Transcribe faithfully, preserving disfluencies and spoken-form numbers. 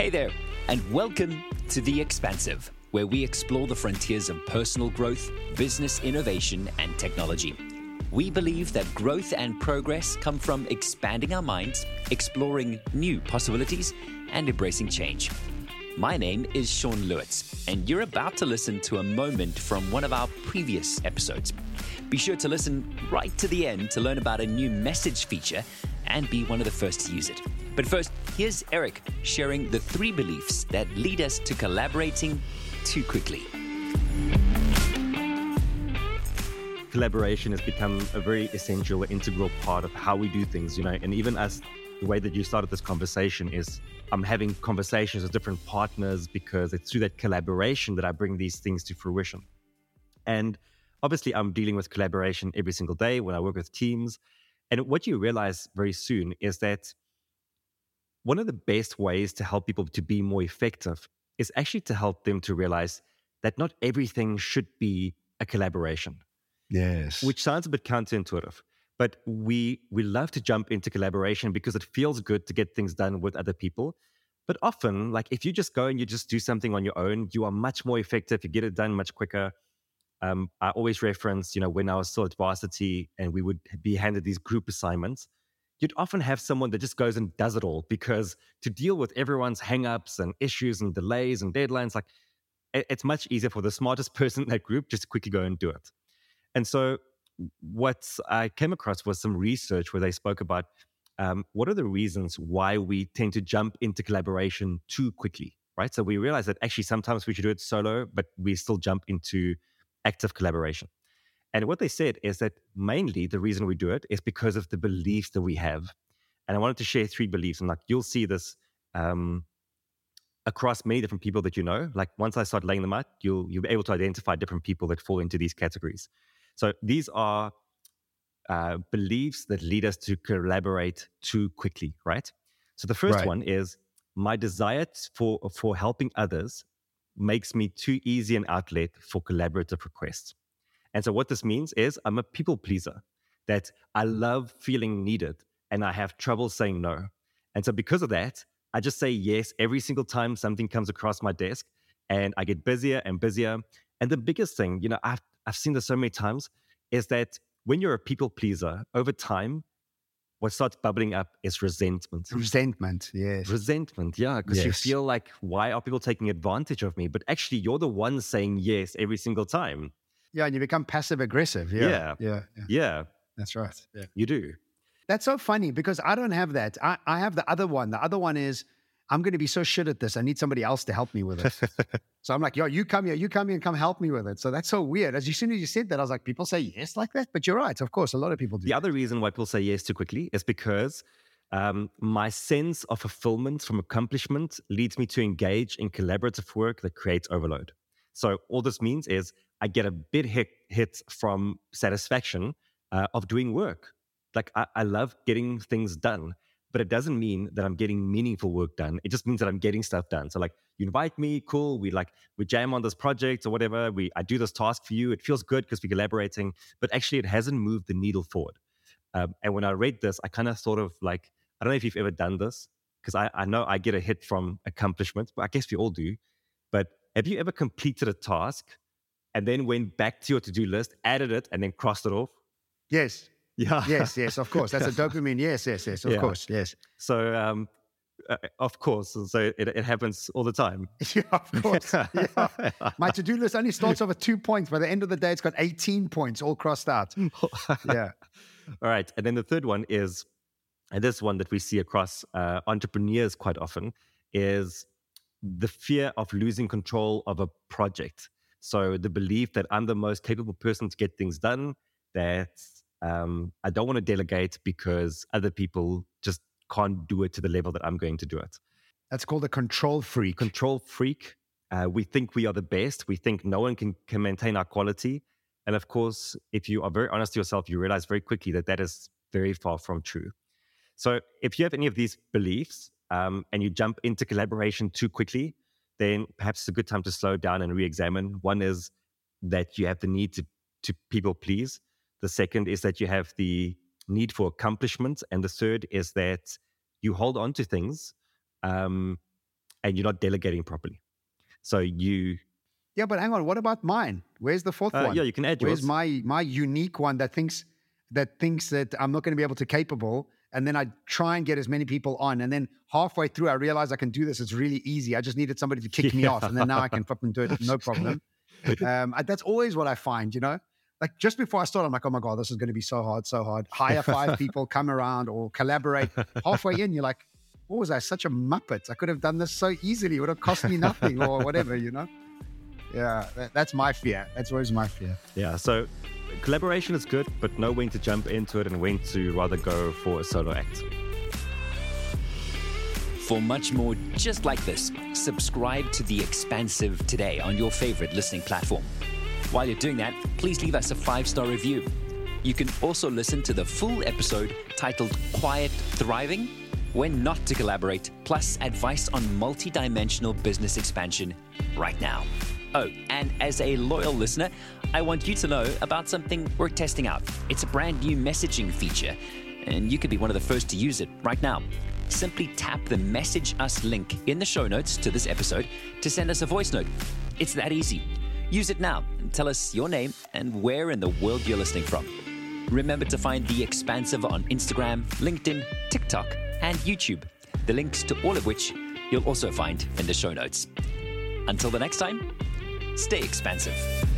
Hey there, and welcome to The Expansive, where we explore the frontiers of personal growth, business innovation, and technology. We believe that growth and progress come from expanding our minds, exploring new possibilities, and embracing change. My name is Sean Lewitz, and you're about to listen to a moment from one of our previous episodes. Be sure to listen right to the end to learn about a new message feature and be one of the first to use it. But first, here's Eric sharing the three beliefs that lead us to collaborating too quickly. Collaboration has become a very essential, integral part of how we do things, you know, and even as the way that you started this conversation is I'm having conversations with different partners because it's through that collaboration that I bring these things to fruition. And obviously, I'm dealing with collaboration every single day when I work with teams. And what you realize very soon is that one of the best ways to help people to be more effective is actually to help them to realize that not everything should be a collaboration. Yes. Which sounds a bit counterintuitive, but we we love to jump into collaboration because it feels good to get things done with other people. But often, like if you just go and you just do something on your own, you are much more effective. You get it done much quicker. Um, I always reference, you know, when I was still at varsity and we would be handed these group assignments, you'd often have someone that just goes and does it all because to deal with everyone's hangups and issues and delays and deadlines, like it, it's much easier for the smartest person in that group just to quickly go and do it. And so what I came across was some research where they spoke about um, what are the reasons why we tend to jump into collaboration too quickly, right? So we realize that actually sometimes we should do it solo, but we still jump into active collaboration. And what they said is that mainly the reason we do it is because of the beliefs that we have. And I wanted to share three beliefs. And like you'll see this um, across many different people that you know. Like once I start laying them out, you'll you'll be able to identify different people that fall into these categories. So these are uh, beliefs that lead us to collaborate too quickly, right? So the first Right. one is my desire for for helping others makes me too easy an outlet for collaborative requests. And so what this means is I'm a people pleaser, that I love feeling needed and I have trouble saying no. And so because of that, I just say yes every single time something comes across my desk and I get busier and busier. And the biggest thing, you know, I've, I've seen this so many times, is that when you're a people pleaser, over time, what starts bubbling up is resentment. Resentment, yes. Resentment, yeah, because you Yes. feel like, why are people taking advantage of me? But actually, you're the one saying yes every single time. Yeah, and you become passive aggressive. Yeah. Yeah. Yeah. yeah. Yeah, That's right. Yeah. you do. That's so funny because I don't have that. I, I have the other one. The other one is I'm going to be so shit at this. I need somebody else to help me with it. So I'm like, yo, you come here, you come here and come help me with it. So that's so weird. As soon as you said that, I was like, people say yes like that? But you're right. Of course, a lot of people do. The other reason why people say yes too quickly is because um, my sense of fulfillment from accomplishment leads me to engage in collaborative work that creates overload. So all this means is I get a bit hit, hit from satisfaction uh, of doing work. Like I, I love getting things done, but it doesn't mean that I'm getting meaningful work done. It just means that I'm getting stuff done. So like you invite me, cool. We like we jam on this project or whatever. We I do this task for you. It feels good because we're collaborating, but actually it hasn't moved the needle forward. Um, and when I read this, I kind of sort of like I don't know if you've ever done this because I, I know I get a hit from accomplishments, but I guess we all do. But have you ever completed a task and then went back to your to-do list, added it, and then crossed it off? Yes. Yeah. Yes. Yes. Of course. That's a dopamine. Yes. Yes. Yes. Of Yeah. course. Yes. So, um, uh, of course, so it, it happens all the time. Yeah. Of course. Yeah. My to-do list only starts off with two points. By the end of the day, it's got eighteen points all crossed out. Yeah. All right. And then the third one is, and this one that we see across uh, entrepreneurs quite often, is the fear of losing control of a project. So the belief that I'm the most capable person to get things done, that um, I don't want to delegate because other people just can't do it to the level that I'm going to do it. That's called a control freak. Control freak. Uh, we think we are the best. We think no one can, can maintain our quality. And of course, if you are very honest to yourself, you realize very quickly that that is very far from true. So if you have any of these beliefs um, and you jump into collaboration too quickly, then perhaps it's a good time to slow down and re-examine. One is that you have the need to, to people please. The second is that you have the need for accomplishment. And the third is that you hold on to things um, and you're not delegating properly. So you... Yeah, but hang on. What about mine? Where's the fourth Uh, one? yeah, you can add Where's yours. my my unique one that thinks that thinks that I'm not going to be able to capable, and then I try and get as many people on, and then halfway through I realize I can do this. It's really easy. I just needed somebody to kick me Yeah. off, and then now I can fucking do it, no problem. Um, I, that's always what I find, you know. Like just before I start, I'm like, oh my god, this is going to be so hard, so hard. Hire five people, come around or collaborate. Halfway in, you're like, what was I? Such a muppet. I could have done this so easily. It would have cost me nothing or whatever, you know. Yeah, that, that's my fear. That's always my fear. Yeah, so collaboration is good, but know when to jump into it and when to rather go for a solo act. For much more just like this, subscribe to The Expansive today on your favorite listening platform. While you're doing that, please leave us a five-star review. You can also listen to the full episode titled Quiet Thriving, When Not to Collaborate, plus advice on multi-dimensional business expansion right now. Oh, and as a loyal listener, I want you to know about something we're testing out. It's a brand new messaging feature, and you could be one of the first to use it right now. Simply tap the Message Us link in the show notes to this episode to send us a voice note. It's that easy. Use it now and tell us your name and where in the world you're listening from. Remember to find The Expansive on Instagram, LinkedIn, TikTok, and YouTube. The links to all of which you'll also find in the show notes. Until the next time, stay expansive.